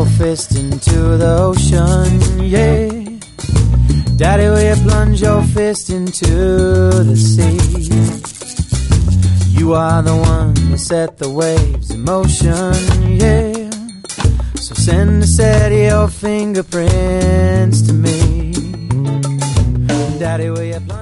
your fist into the ocean, yeah. Daddy, will you plunge your fist into the sea? You are the one that set the waves in motion, yeah. So send a set of your fingerprints to me. Daddy, will you plunge